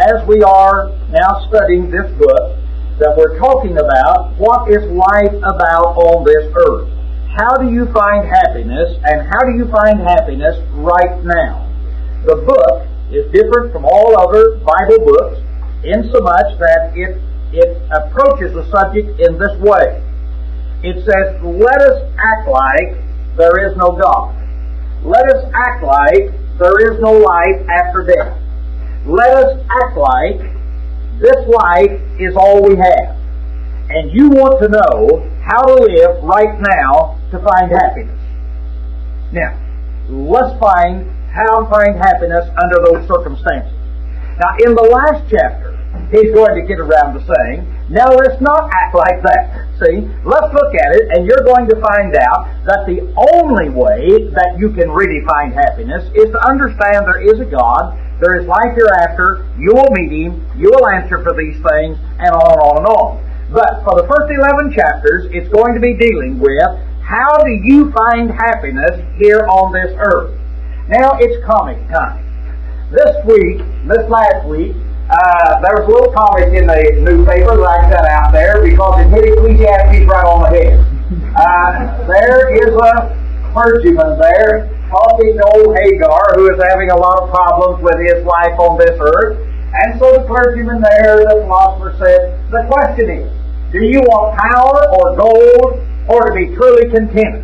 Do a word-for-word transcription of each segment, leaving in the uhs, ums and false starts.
as we are now studying this book, that we're talking about what is life about on this earth. How do you find happiness, and how do you find happiness right now? The book is different from all other Bible books in so much that it, it approaches the subject in this way. It says, let us act like there is no God. Let us act like there is no life after death. Let us act like this life is all we have. And you want to know how to live right now to find happiness. Now, let's find how to find happiness under those circumstances. Now, in the last chapter, he's going to get around to saying, now let's not act like that. See, let's look at it, and you're going to find out that the only way that you can really find happiness is to understand there is a God, there is life hereafter, you will meet Him, you will answer for these things, and on and on and on. But for the first eleven chapters, it's going to be dealing with how do you find happiness here on this earth. Now it's comic time. This week, this last week, uh, there was a little comic in the newspaper that I set out there because it hit Ecclesiastes right on the head. Uh, there is a clergyman there talking to old Hagar, who is having a lot of problems with his life on this earth. And so the clergyman there, the philosopher, said, the question is, do you want power or gold or to be truly contented?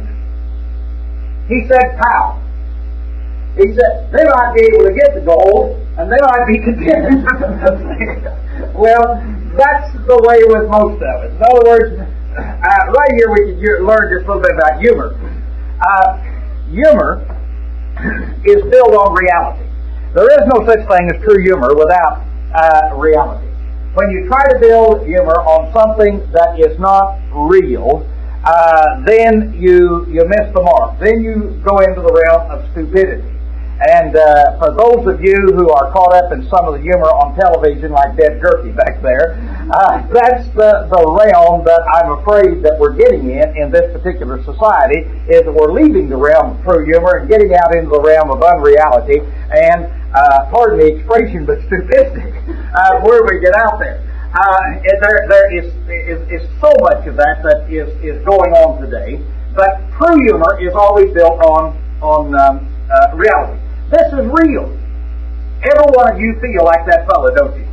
He said power. He said, they might be able to get the gold, and they might be contented. Well, that's the way with most of it. In other words, uh, right here we can learn just a little bit about humor. Uh, humor is built on reality. There is no such thing as true humor without uh, reality. When you try to build humor on something that is not real, uh, then you you miss the mark. Then you go into the realm of stupidity. And uh, for those of you who are caught up in some of the humor on television, like Dead Jerky back there, uh, that's the, the realm that I'm afraid that we're getting in in this particular society, is that we're leaving the realm of true humor and getting out into the realm of unreality and, uh, pardon the expression, but stupidity, uh, where we get out there. Uh, there there is, is, is so much of that that is, is going on today, but true humor is always built on, on um, uh, reality. This is real. Every one of you feel like that fellow, don't you?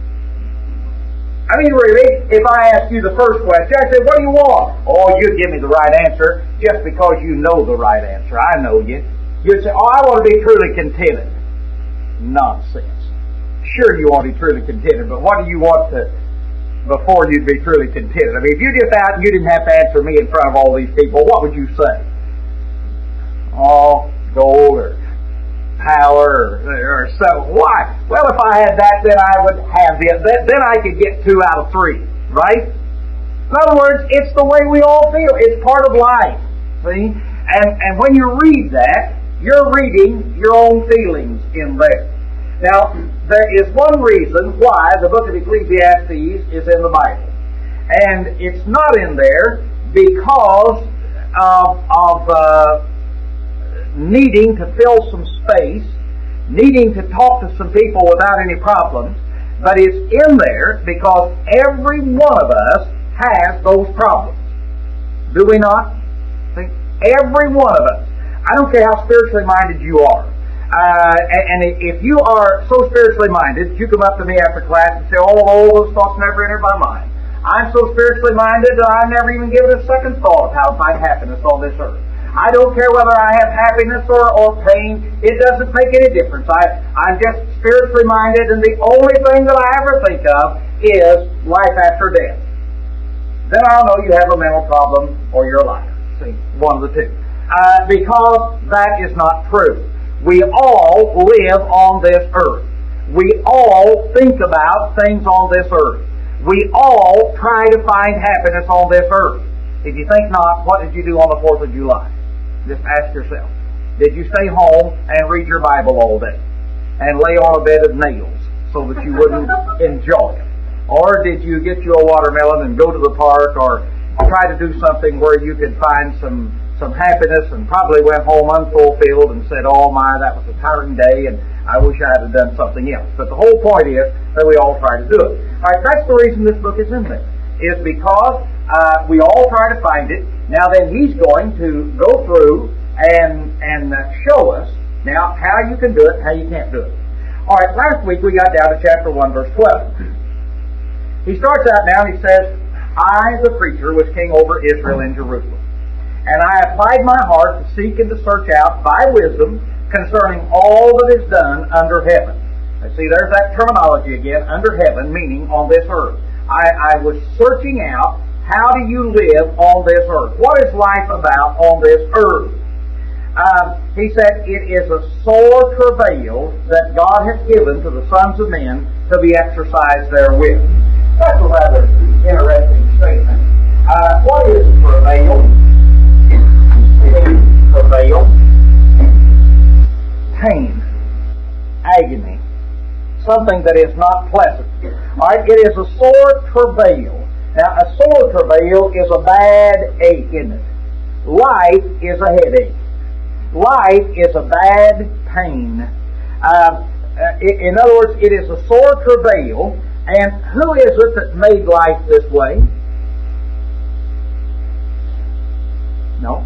I mean, really, if I ask you the first question, I say, what do you want? Oh, you'd give me the right answer just because you know the right answer. I know you. You'd say, oh, I want to be truly contented. Nonsense. Sure you want to be truly contented, but what do you want to, before you'd be truly contented? I mean, if you just out and you didn't have to answer me in front of all these people, what would you say? Oh, gold or power or, or so. Why? Well, if I had that, then I would have it. Then I could get two out of three, right? In other words, it's the way we all feel. It's part of life. See? And, and when you read that, you're reading your own feelings in there. Now, there is one reason why the book of Ecclesiastes is in the Bible. And it's not in there because of, of uh, needing to fill some space, needing to talk to some people without any problems, but it's in there because every one of us has those problems. Do we not? See? Every one of us. I don't care how spiritually minded you are. Uh, and, and if you are so spiritually minded, you come up to me after class and say, oh, oh, those thoughts never entered my mind. I'm so spiritually minded that I've never even given a second thought of how to find happiness on this earth. I don't care whether I have happiness or, or pain. It doesn't make any difference. I, I'm just spiritually minded, and the only thing that I ever think of is life after death. Then I'll know you have a mental problem or you're a liar. See, one of the two. Uh, because that is not true. We all live on this earth. We all think about things on this earth. We all try to find happiness on this earth. If you think not, what did you do on the fourth of July? Just ask yourself. Did you stay home and read your Bible all day and lay on a bed of nails so that you wouldn't enjoy it? Or did you get you a watermelon and go to the park or try to do something where you could find some, some happiness and probably went home unfulfilled and said, oh my, that was a tiring day and I wish I had done something else. But the whole point is that we all try to do it. All right, that's the reason this book is in there, is because uh, we all try to find it. Now then, he's going to go through and and uh, show us now how you can do it, how you can't do it. All right, last week we got down to chapter one, verse twelve. He starts out now and he says, I, the preacher, was king over Israel in Jerusalem. And I applied my heart to seek and to search out by wisdom concerning all that is done under heaven. Now see, there's that terminology again, under heaven, meaning on this earth. I, I was searching out, how do you live on this earth? What is life about on this earth? Um, he said, it is a sore travail that God has given to the sons of men to be exercised therewith. That's a rather interesting statement. Uh, what is travail? Travail. Pain. Agony. Something that is not pleasant. Alright, it is a sore travail. Now, a sore travail is a bad ache, isn't it? Life is a headache. Life is a bad pain. Uh, in other words, it is a sore travail. And who is it that made life this way? No.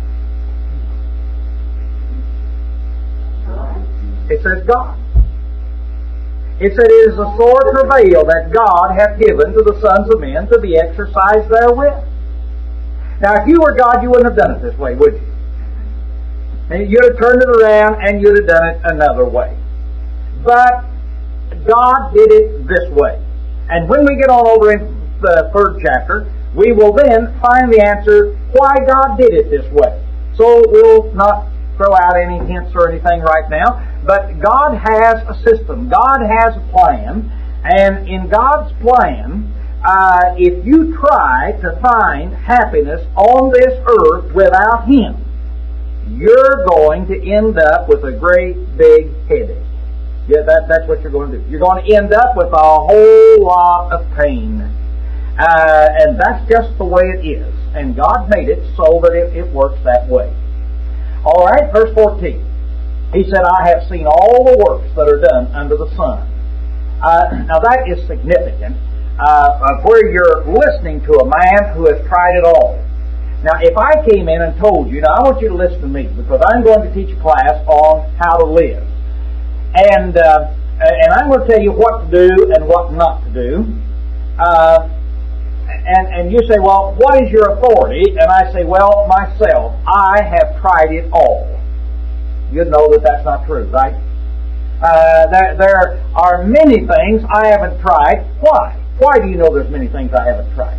It says God. It said it is a sore travail that God hath given to the sons of men to be exercised therewith. Now, if you were God, you wouldn't have done it this way, would you? And you'd have turned it around and you'd have done it another way. But God did it this way. And when we get on over in the third chapter, we will then find the answer why God did it this way. So we'll not throw out any hints or anything right now, but God has a system. God has a plan, and in God's plan, uh, if you try to find happiness on this earth without Him, you're going to end up with a great big headache. Yeah, that, that's what you're going to do. You're going to end up with a whole lot of pain. Uh, and that's just the way it is. And God made it so that it, it works that way. All right, verse fourteen. He said, I have seen all the works that are done under the sun. Uh, now that is significant. Uh, of where you're listening to a man who has tried it all. Now, if I came in and told you, now I want you to listen to me, because I'm going to teach a class on how to live. And uh, and I'm going to tell you what to do and what not to do. Uh, and, and you say, well, what is your authority? And I say, well, myself. I have tried it all. You'd know that that's not true, right? Uh, there, there are many things I haven't tried. Why? Why do you know there's many things I haven't tried?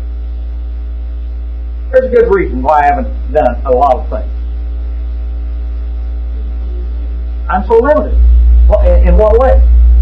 There's a good reason why I haven't done a lot of things. I'm so limited. In what way?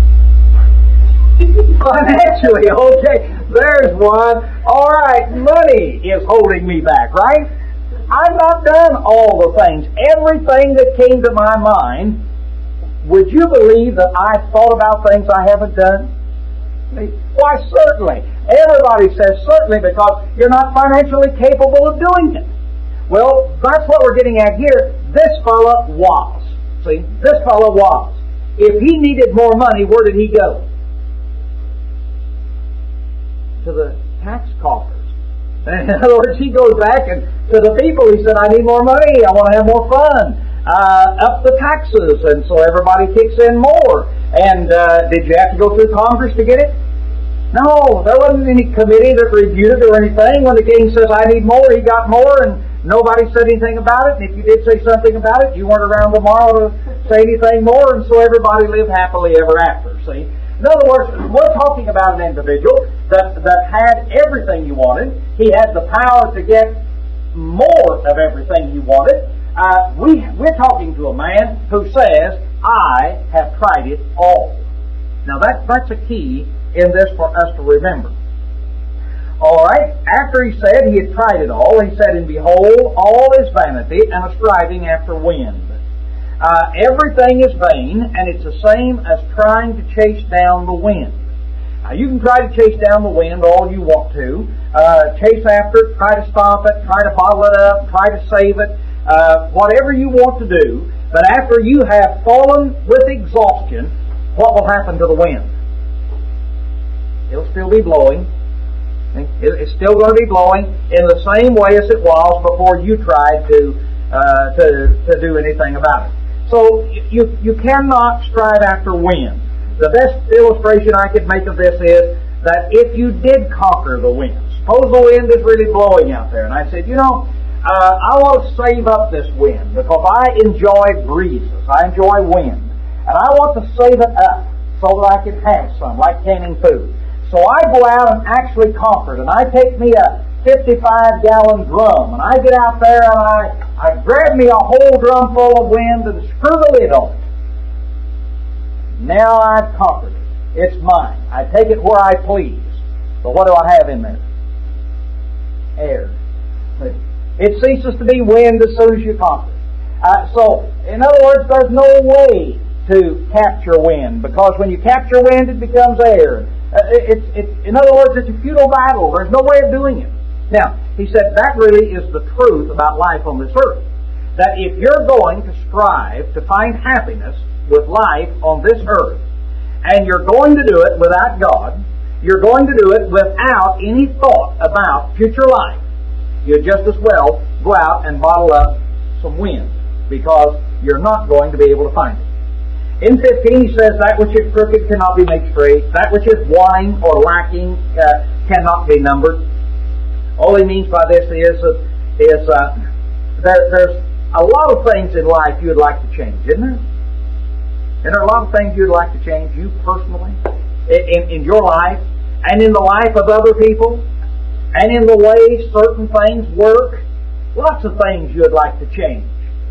Financially, okay. There's one. All right, money is holding me back, right? I've not done all the things. Everything that came to my mind, would you believe that I thought about things I haven't done? Why, certainly. Everybody says certainly because you're not financially capable of doing it. Well, that's what we're getting at here. This fellow was. See, this fellow was. If he needed more money, where did he go? To the tax coffers. In other words, he goes back and to the people, he said, I need more money, I want to have more fun. Uh, up the taxes, and so everybody kicks in more. And uh, did you have to go through Congress to get it? No, there wasn't any committee that reviewed it or anything. When the king says, I need more, he got more, and nobody said anything about it. And if you did say something about it, you weren't around tomorrow to say anything more, and so everybody lived happily ever after, see? In other words, we're talking about an individual that, that had everything he wanted. He had the power to get more of everything he wanted. Uh, we, we're talking to a man who says, I have tried it all. Now that, that's a key in this for us to remember. Alright, after he said he had tried it all, he said, and behold, all is vanity and a striving after wind. Uh, everything is vain, and it's the same as trying to chase down the wind. Now, you can try to chase down the wind all you want to. Uh, chase after it, try to stop it, try to bottle it up, try to save it, uh, whatever you want to do. But after you have fallen with exhaustion, what will happen to the wind? It'll still be blowing. It's still going to be blowing in the same way as it was before you tried to uh, to to do anything about it. So you you cannot strive after wind. The best illustration I could make of this is that if you did conquer the wind, suppose the wind is really blowing out there, and I said, you know, uh, I want to save up this wind because I enjoy breezes, I enjoy wind, and I want to save it up so that I can have some, like canning food. So I go out and actually conquer it, and I take me a fifty-five gallon drum, and I get out there and I, I grab me a whole drum full of wind and screw the lid on it. Now I've conquered it. It's mine. I take it where I please. But what do I have in there? Air. It ceases to be wind as soon as you conquer it. Uh, so, in other words, there's no way to capture wind, because when you capture wind, it becomes air. Uh, it's, it's, in other words, it's a futile battle. There's no way of doing it. Now, he said that really is the truth about life on this earth. That if you're going to strive to find happiness with life on this earth, and you're going to do it without God, you're going to do it without any thought about future life, you'd just as well go out and bottle up some wind, because you're not going to be able to find it. In fifteen, he says, that which is crooked cannot be made straight. That which is wanting or lacking uh, cannot be numbered. All he means by this is, uh, is uh, there, there's a lot of things in life you'd like to change, isn't there? Isn't there a lot of things you'd like to change, you personally, in, in your life, and in the life of other people, and in the way certain things work? Lots of things you'd like to change.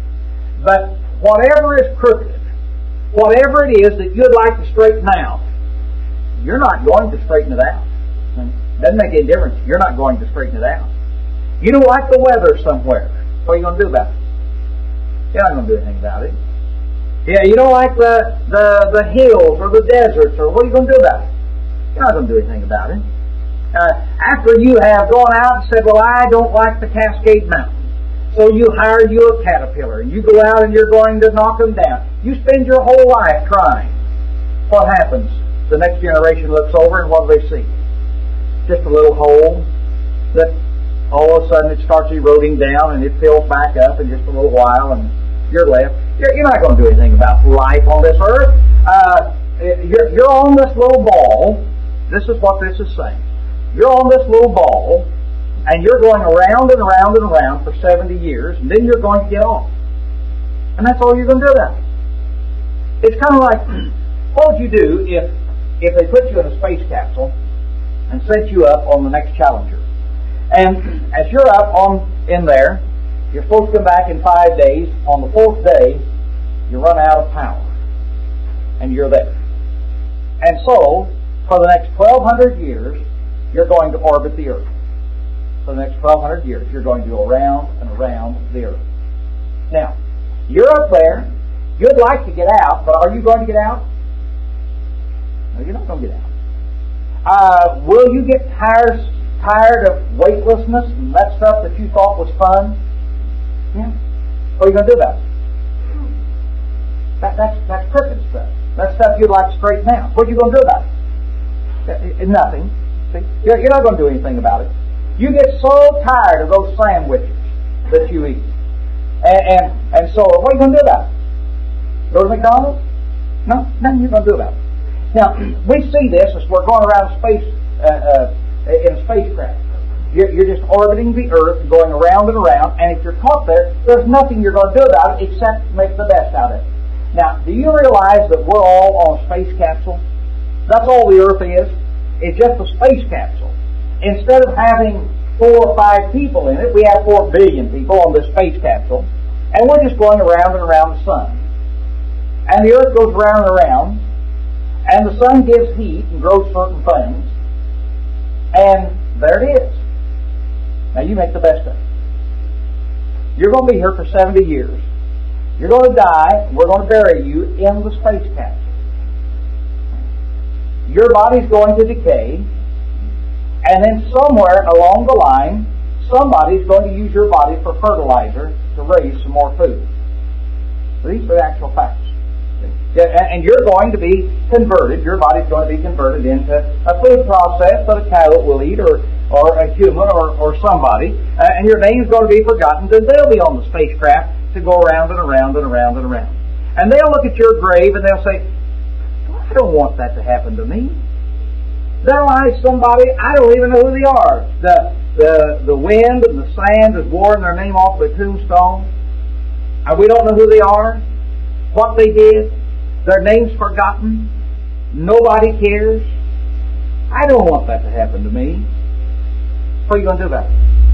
But whatever is crooked, whatever it is that you'd like to straighten out, you're not going to straighten it out. Doesn't make any difference. You're not going to straighten it out. You don't like the weather somewhere. What are you going to do about it? You're not going to do anything about it. Yeah, you don't like the, the, the hills or the deserts, or what are you going to do about it? You're not going to do anything about it. Uh, after you have gone out and said, well, I don't like the Cascade Mountains, so you hire you a caterpillar, and you go out and you're going to knock them down. You spend your whole life trying. What happens? The next generation looks over, and what do they see? Just a little hole that all of a sudden it starts eroding down, and it fills back up in just a little while, and you're left. You're, you're not going to do anything about life on this earth. Uh, you're, you're on this little ball. This is what this is saying. You're on this little ball, and you're going around and around and around for seventy years, and then you're going to get off. And that's all you're going to do about it. It's kind of like, what would you do if, if they put you in a space capsule and set you up on the next Challenger? And as you're up on in there, you're supposed to come back in five days. On the fourth day, you run out of power, and you're there. And so, for the next twelve hundred years, you're going to orbit the Earth. For the next twelve hundred years, you're going to go around and around the Earth. Now, you're up there. You'd like to get out, but are you going to get out? No, you're not going to get out. Uh, will you get tired, tired of weightlessness and that stuff that you thought was fun? Yeah. What are you going to do about it? That, that's, that's crooked stuff. That's stuff you'd like to straighten out. What are you going to do about it? Nothing. See? You're, you're not going to do anything about it. You get so tired of those sandwiches that you eat. And, and, and so, what are you going to do about it? Go to McDonald's? No, nothing you're going to do about it. Now, we see this as we're going around space uh, uh, in a spacecraft. You're, you're just orbiting the Earth, going around and around, and if you're caught there, there's nothing you're going to do about it except make the best out of it. Now, do you realize that we're all on a space capsule? That's all the Earth is. It's just a space capsule. Instead of having four or five people in it, we have four billion people on this space capsule, and we're just going around and around the sun. And the Earth goes around and around, and the sun gives heat and grows certain things, and there it is. Now you make the best of it. You're going to be here for seventy years. You're going to die, and we're going to bury you in the space capsule. Your body's going to decay, and then somewhere along the line, somebody's going to use your body for fertilizer to raise some more food. These are the actual facts. And you're going to be converted. Your body's going to be converted into a food process that a cow will eat, or, or a human, or, or somebody. Uh, and your name's going to be forgotten, then they'll be on the spacecraft to go around and around and around and around. And they'll look at your grave and they'll say, I don't want that to happen to me. There lies somebody, I don't even know who they are. The, the, the wind and the sand has worn their name off the tombstone. And we don't know who they are, what they did. Their name's forgotten. Nobody cares. I don't want that to happen to me. What are you going to do about it?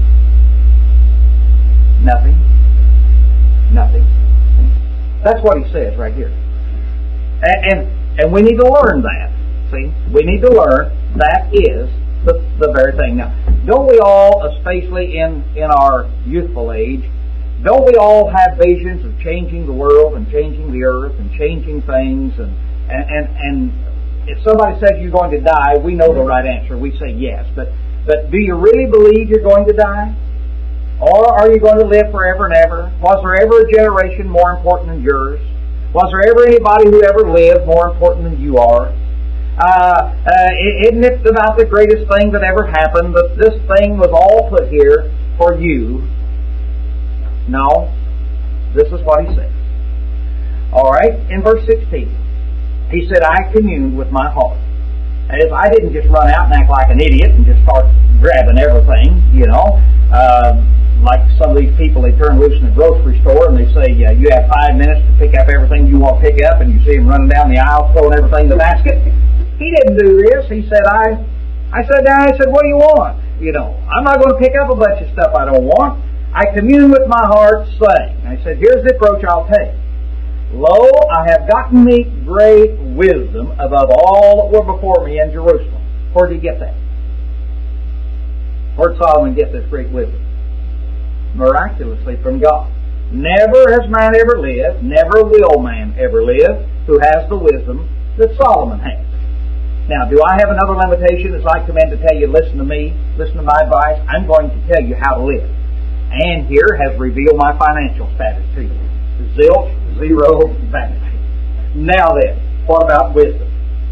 Nothing. Nothing. That's what he says right here. And, and, and we need to learn that. See? We need to learn that is the, the very thing. Now, don't we all, especially in, in our youthful age, don't we all have visions of changing the world and changing the earth and changing things? And, and, and, and if somebody says you're going to die, we know the right answer. We say yes. But, but do you really believe you're going to die? Or are you going to live forever and ever? Was there ever a generation more important than yours? Was there ever anybody who ever lived more important than you are? Uh, uh, isn't it about the greatest thing that ever happened, that this thing was all put here for you? No. This is what he said. Alright, in verse sixteen, he said, I communed with my heart. And if I didn't just run out and act like an idiot and just start grabbing everything, you know, uh, like some of these people, they turn loose in the grocery store and they say, yeah, you have five minutes to pick up everything you want to pick up, and you see them running down the aisle throwing everything in the basket. He didn't do this. He said, I I sat down, I said, what do you want? You know, I'm not going to pick up a bunch of stuff I don't want. I commune with my heart, saying, I said, here's the approach I'll take. Lo, I have gotten me great wisdom above all that were before me in Jerusalem. Where did he get that? Where did Solomon get this great wisdom? Miraculously from God. Never has man ever lived, never will man ever live, who has the wisdom that Solomon has. Now, do I have another limitation as I come in to tell you, listen to me, listen to my advice? I'm going to tell you how to live. And here has revealed my financial status to you. Zilch, zero, vanity. Now then, what about wisdom?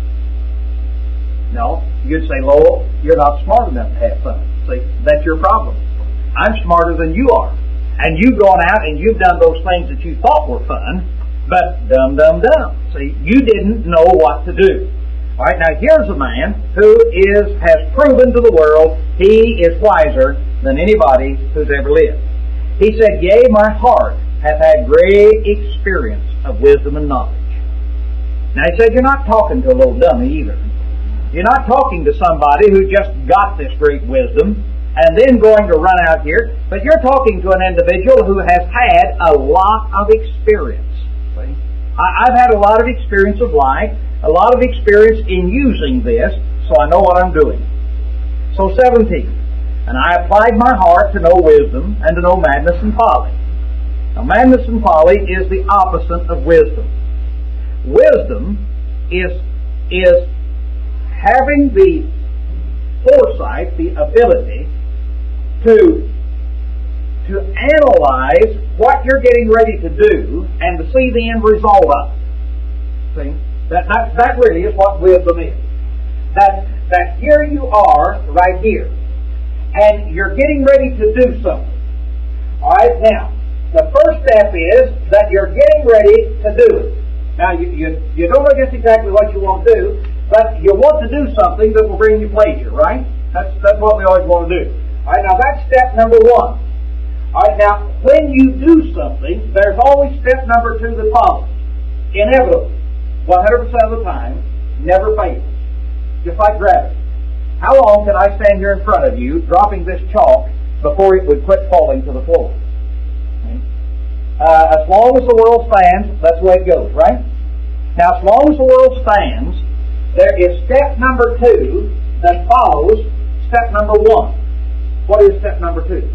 No, you'd say, Lowell, you're not smart enough to have fun. See, that's your problem. I'm smarter than you are. And you've gone out and you've done those things that you thought were fun, but dumb, dumb, dumb. See, you didn't know what to do. All right, now here's a man who is has proven to the world he is wiser than anybody who's ever lived. He said, yea, my heart hath had great experience of wisdom and knowledge. Now he said, you're not talking to a little dummy either. You're not talking to somebody who just got this great wisdom and then going to run out here, but you're talking to an individual who has had a lot of experience. See? I've had a lot of experience of life, a lot of experience in using this, so I know what I'm doing. So seventeen, and I applied my heart to know wisdom and to know madness and folly. Now madness and folly is the opposite of wisdom. Wisdom is, is having the foresight, the ability to, to analyze what you're getting ready to do and to see the end result of it. See? That, that, that really is what wisdom is. That, that here you are, right here, and you're getting ready to do something. Alright, now, the first step is that you're getting ready to do it. Now, you, you, you don't know just exactly what you want to do, but you want to do something that will bring you pleasure, right? That's, that's what we always want to do. Alright, now that's step number one. Alright, now, when you do something, there's always step number two that follows. Inevitably. one hundred percent of the time, never fails. Just like gravity. How long can I stand here in front of you, dropping this chalk, before it would quit falling to the floor? Okay. Uh, as long as the world stands, that's the way it goes, right? Now, as long as the world stands, there is step number two that follows step number one. What is step number two?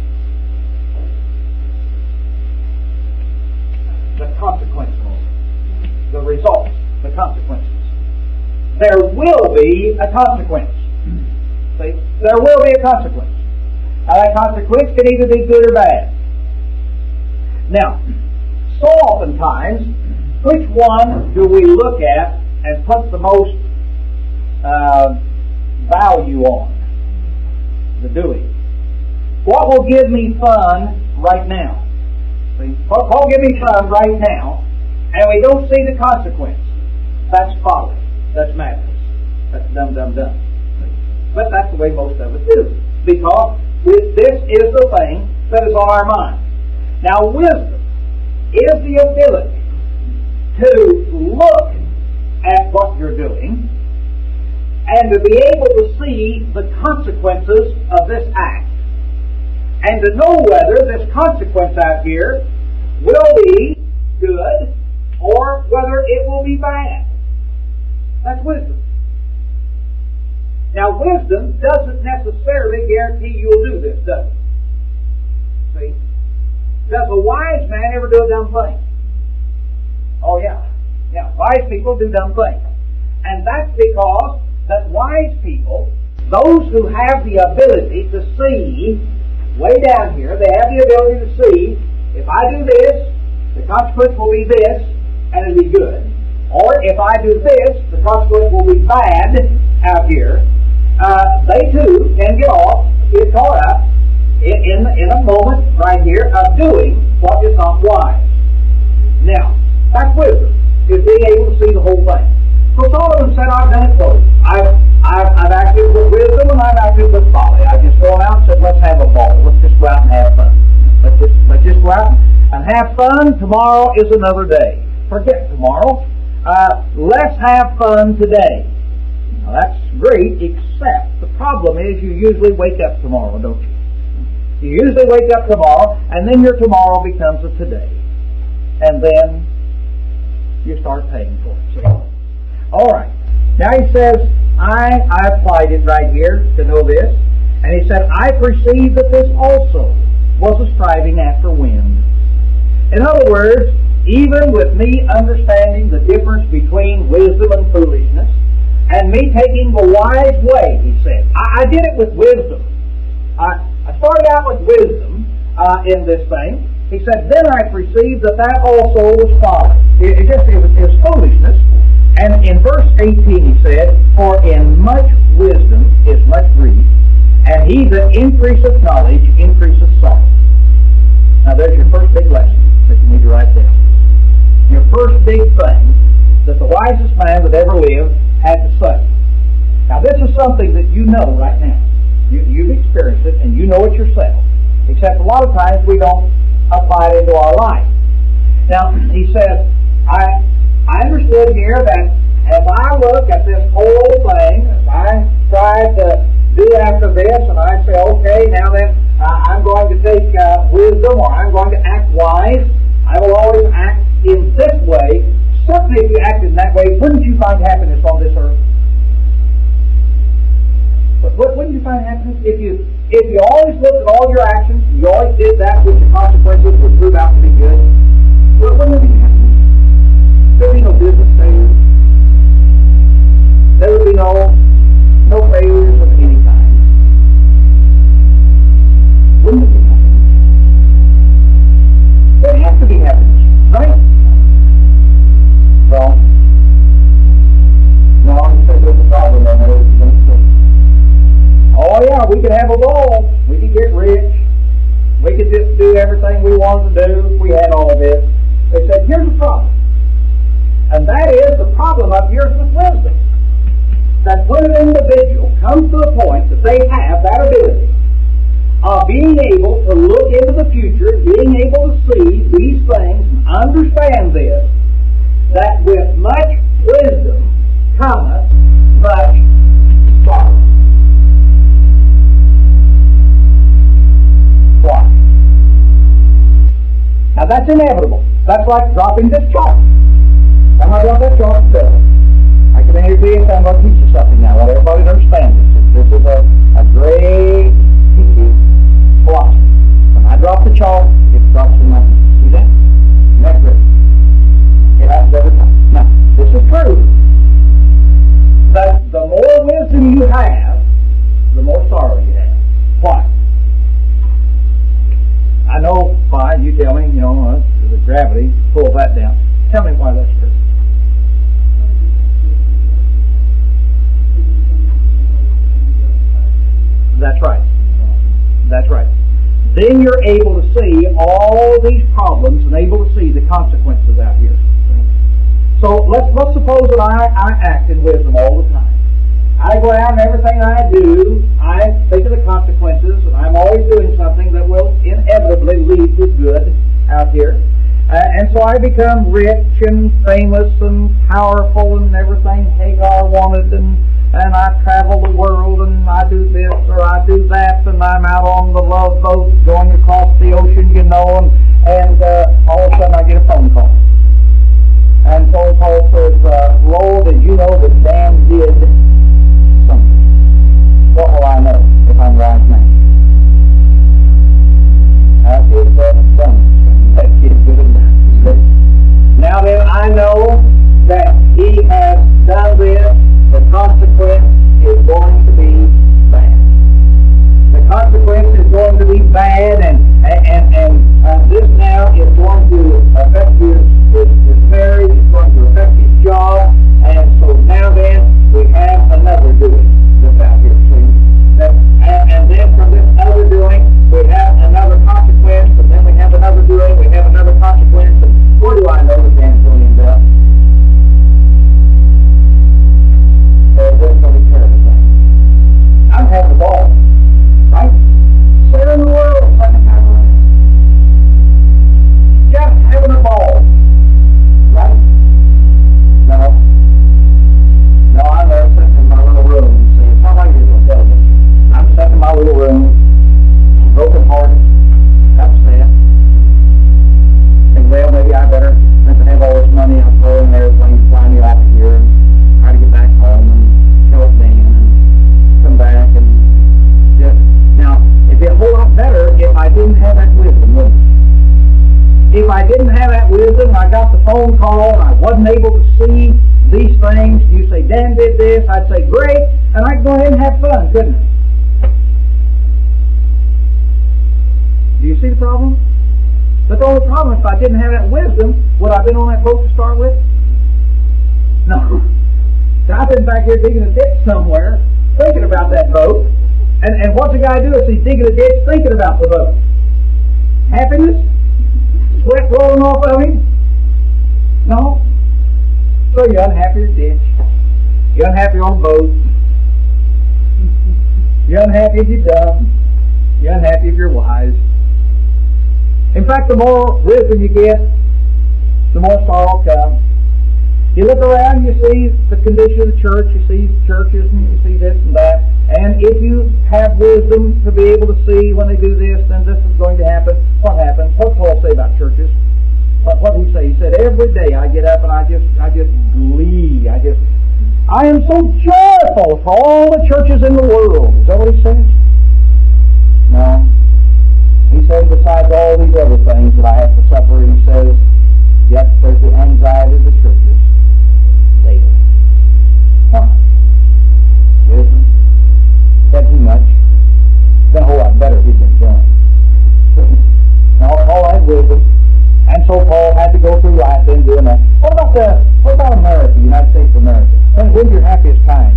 The consequences. The results, the consequences. There will be a consequence. See? There will be a consequence. Now that consequence can either be good or bad. Now, So oftentimes, which one do we look at and put the most uh, value on? The doing. What will give me fun right now? See, what will give me fun right now, and we don't see the consequence? That's folly. That's madness. That's dumb, dumb, dumb. But that's the way most of us do. Because this is the thing that is on our mind. Now, wisdom is the ability to look at what you're doing and to be able to see the consequences of this act and to know whether this consequence out here will be good or whether it will be bad. That's wisdom. Now, wisdom doesn't necessarily guarantee you'll do this, does it? See? Does a wise man ever do a dumb thing? Oh, yeah. Yeah, wise people do dumb things. And that's because that wise people, those who have the ability to see, way down here, they have the ability to see, if I do this, the consequence will be this, and it'll be good. Or if I do this, the consequence will be bad out here. Uh, they too can get off, get caught up in, in, in a moment right here of doing what is not wise. Now, that's wisdom, is being able to see the whole thing. So Solomon said, I've done it both. I've, I've, I've acted with wisdom and I've acted with folly. I've just gone out and said, let's have a ball. Let's just go out and have fun. Let's just, let's just go out and have fun. Tomorrow is another day. Forget tomorrow. Uh, let's have fun today. Now that's great, except the problem is you usually wake up tomorrow, don't you? You usually wake up tomorrow, and then your tomorrow becomes a today. And then you start paying for it. See? All right. Now he says, I, I applied it right here to know this. And he said, I perceive that this also was a striving after wind. In other words, even with me understanding the difference between wisdom and foolishness, and me taking the wise way, he said. I, I did it with wisdom. I, I started out with wisdom uh, in this thing. He said, then I perceived that that also was folly. It, it just it was, it was foolishness. And in verse eighteen he said, for in much wisdom is much grief, and he that increaseth knowledge increaseth sorrow. Now there's your first big lesson that you need to write down. Your first big thing that the wisest man that ever lived had to say. Now this is something that you know right now. You, you've experienced it and you know it yourself. Except a lot of times we don't apply it into our life. Now he says, I I understood here that as I look at this whole thing, if I try to do after this and I say, okay, now then uh, I'm going to take uh, wisdom or I'm going to act wise, I will always act in this way. Certainly if you acted in that way, wouldn't you find happiness on this earth? But wouldn't you find happiness? If you if you always looked at all your actions, you always did that which the consequences would prove out to be good, well, wouldn't there be happiness? There would be no business failures. There would be no, no failures of any kind. Wouldn't it be happiness? There'd have to be happiness, right? Well, no, I'm saying there's a problem on there. Oh yeah, we could have a ball. We could get rich. We could just do everything we wanted to do if we had all this. They said, here's the problem. And that is the problem up here with wisdom. That when an individual comes to the point that they have that ability of being able to look into the future, being able to see these things and understand this, that with much wisdom cometh much sorrow. Why? Now that's inevitable. That's like dropping this chalk. I'm going to drop that chalk and tell I can hear you I'm going to teach you something now. I want everybody to understand this. This is a, a great philosophy. When I drop the chalk, it drops in my hand. See that? Isn't that great? It happens every time. Now, this is true. That the more wisdom you have, the more sorrow you have. Why? I know why. You tell me, you know, uh, the gravity pulls that down. Tell me why that's true. That's right. That's right. Then you're able to see all these problems and able to see the consequences out here. So let's let's suppose that I, I act in wisdom all the time. I go out and everything I do, I think of the consequences, and I'm always doing something that will inevitably lead to good out here. Uh, and so I become rich and famous and powerful and everything Hagar wanted, and and I travel the world, and I do this or I do that, and I'm out on the love boat going across the ocean, you know, and, and uh, all of a sudden I get a phone call. And phone call says, uh, Lord, did you know that Dan did something? What will I know if I'm right now? That is uh, done. That kid's good enough. Now then, I know that he has done this. The consequence is going to be bad. The consequence is going to be bad, and and and uh, this now is going to affect his, his his marriage. It's going to affect his job, and so now then we have another doing that's out here. See, that, and, and then from this other doing we have another consequence, and then we have another doing. We have another consequence, and where do I know that Dan's going to end up? I'm having a ball, right? Where in the world? Just having a ball, right? No. No, I'm there sitting in my little room. See, it's not like you're going to tell me. I'm sitting in my little room, broken hearted, upset. And well, maybe I better, since I have all this money, I'm throwing everything to fly me off of here and try to get back home and help Dan and come back and just, now, it'd be a whole lot better if I didn't have that wisdom, wouldn't it? If I didn't have that wisdom, I got the phone call and I wasn't able to see these things, you say, Dan did this, I'd say, great, and I could go ahead and have fun, couldn't I? Do you see the problem? But the only problem, if I didn't have that wisdom, would I have been on that boat to start with? No. So I've been back here digging a ditch somewhere, thinking about that boat. And, and what's the guy do is he's digging a ditch thinking about the boat? Happiness? Sweat rolling off of him? No. So you're unhappy in the ditch. You're unhappy on the boat. You're unhappy if you're dumb. You're unhappy if you're wise. In fact, the more wisdom you get, the more sorrow comes. You look around, you see the condition of the church, you see churches, and you see this and that. And if you have wisdom to be able to see when they do this, then this is going to happen. What happens? What did Paul say about churches? What, what did he say? He said, every day I get up and I just, I just glee. I just, I am so joyful for all the churches in the world. Is that what he says? No. He said, besides all these other things that I have to suffer, he says, yet there's the anxiety of the churches daily. Why? Wisdom. Said too much. Been a whole lot better if he'd been done. Now, Paul had wisdom, and so Paul had to go through life then doing that. What about the? What about America, the United States of America? When, when's your happiest times?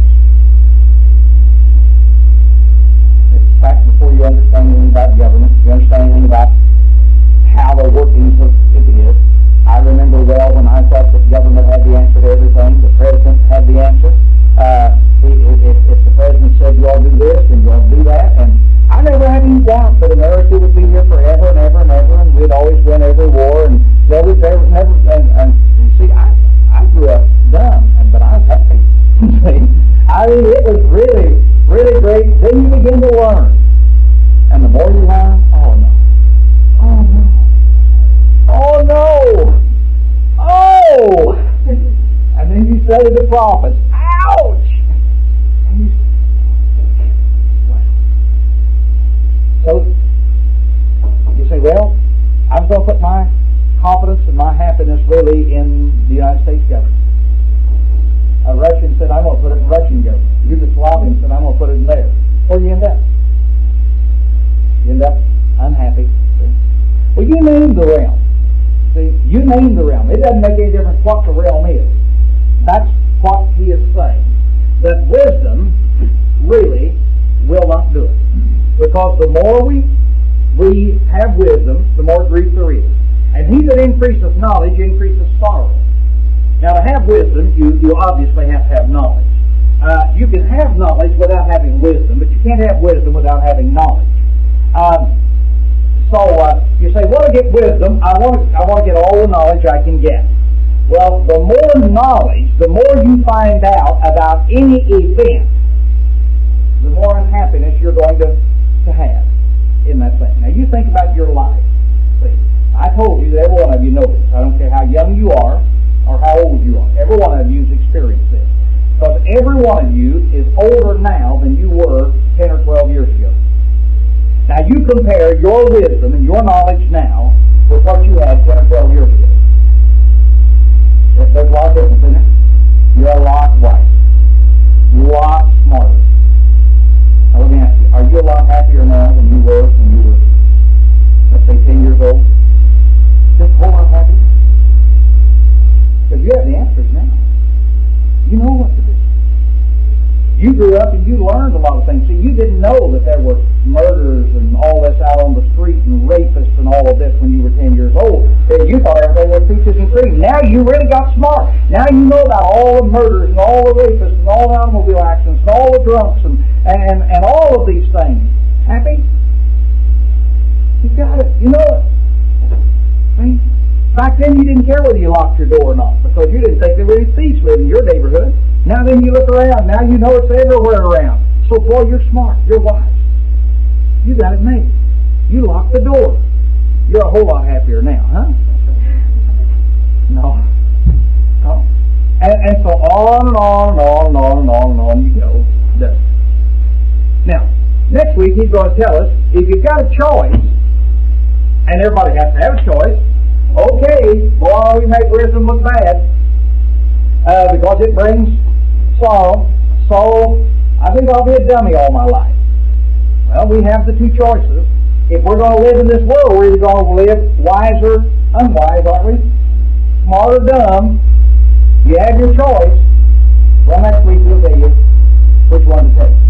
Back before you understand anything about government, you understand anything about how the workings of it is. I remember well when I thought that government had the answer to everything, the president had the answer. Uh, he, if, if the president said you ought to do this, then you ought to do that. And I never had any doubt that America would be here forever and ever and ever, and we'd always win every war, and there was never, never and, and you see, I, I grew up dumb, and but I was happy. I mean, it was really, really great. Then you begin to learn. And the more you learn, oh no. Oh no. Oh no. Oh! And then you say to the prophets, ouch! And you, wow. So, you say, well, I'm going to put my confidence and my happiness really in the United States government. A Russian said, I'm going to put it in Russian government. Yugoslavian said, I'm going to put it in there. Where do you end up? You end up unhappy. See? Well, you name the realm. See, you He named the realm. It doesn't make any difference what the realm is. That's what he is saying. That wisdom really will not do it. Because the more we we have wisdom, the more grief there is. And he that increaseth knowledge increaseth sorrow. Now to have wisdom, you, you obviously have to have knowledge. Uh, you can have knowledge without having wisdom, but you can't have wisdom without having knowledge. Um, so uh, you say, well, to get wisdom, I want to, I want to get all the knowledge I can get. Well, the more knowledge, the more you find out about any event, the more unhappiness you're going to, to have in that thing. Now you think about your life. See, I told you that every one of you know this. I don't care how young you are or how old you are. Every one of you has experienced this. Because every one of you is older now than you were ten or twelve years ago. Now you compare your wisdom and your knowledge now with what you had ten or twelve years ago. There's a lot of difference in it. You're a lot wiser. You're a lot smarter. Now let me ask you, are you a lot happier now than you were when you were, let's say, ten years old? Just a whole lot happier? Because you have the answers now. You know what to do. You grew up and you learned a lot of things. See, you didn't know that there were murders and all this out on the street and rapists and all of this when you were ten years old. You thought everything was peaches and cream. Now you really got smart. Now you know about all the murders and all the rapists and all the automobile accidents and all the drunks and, and, and all of these things. Happy? You got it. You know it. See? Back then you didn't care whether you locked your door or not because you didn't think there were any thieves living in your neighborhood. Now then you look around. Now you know it's everywhere around. So boy, you're smart. You're wise. You got it made. You locked the door. You're a whole lot happier now, huh? No. No. And, and so on and on and on and on and on and on you go. Does. Now, next week he's going to tell us if you've got a choice, and everybody has to have a choice. Okay, boy, we make wisdom look bad uh, because it brings sorrow. So I think I'll be a dummy all my life. Well, we have the two choices. If we're going to live in this world, we're either going to live wiser, unwise, aren't we? Smart or dumb. You have your choice. Well, next week we'll tell you which one to take.